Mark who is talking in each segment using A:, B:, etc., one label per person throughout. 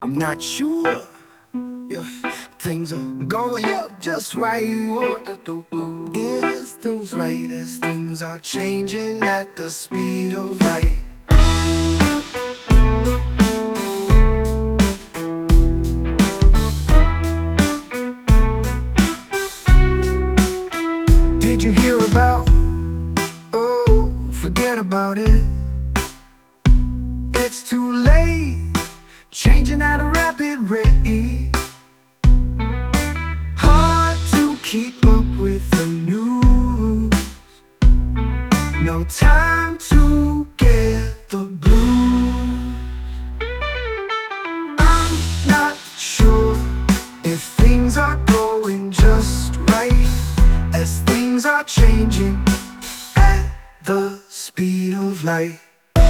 A: I'm not sure if things are going up just right. Is things right as things are changing at the speed of light? Did you hear about? Oh, forget about it. It's too late, changing at a rapid rate. Hard to keep up with the news. No time to get the blues. I'm not sure if things are going just right as things are changing at the speed of light.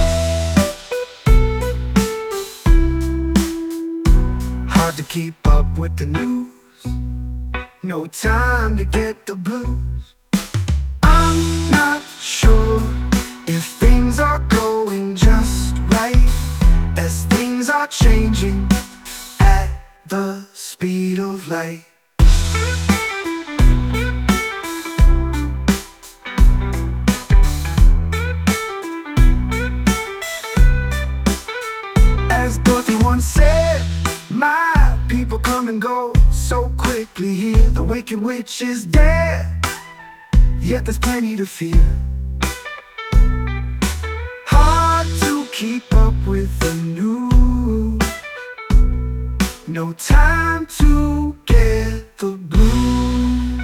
A: Hard to keep up with the news. No time to get the blues. I'm not sure if things are going just right as things are changing at the speed of light. As Dorothy once said, my people come and go so quickly here. The wicked witch is dead, yet there's plenty to fear. Hard to keep up with the news. No time to get the blues.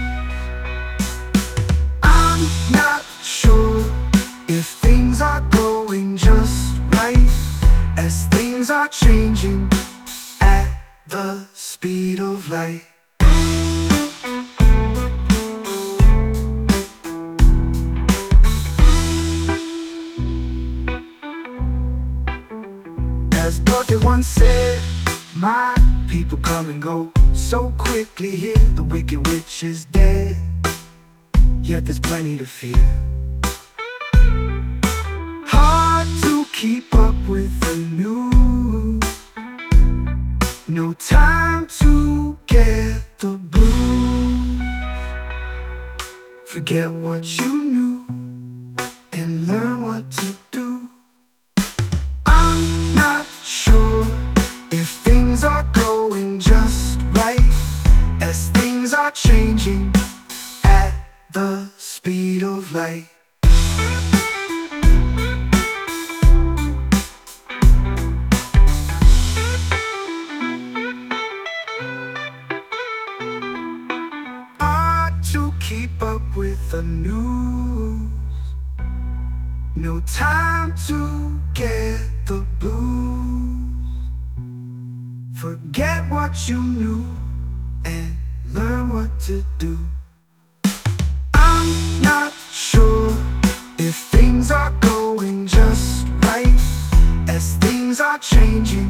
A: I'm not sure if things are going just right as things are changing at the speed of light. As Dorothy once said, my people come and go so quickly here. The wicked witch is dead, yet there's plenty to fear. Hard to keep up with the news. No time to get the blues. Forget what you knew and learn what to do. I'm not sure if things are going just right as things are changing at the speed of light. To keep up with the news. No time to get the blues. Forget what you knew and learn what to do. I'm not sure if things are going just right as things are changing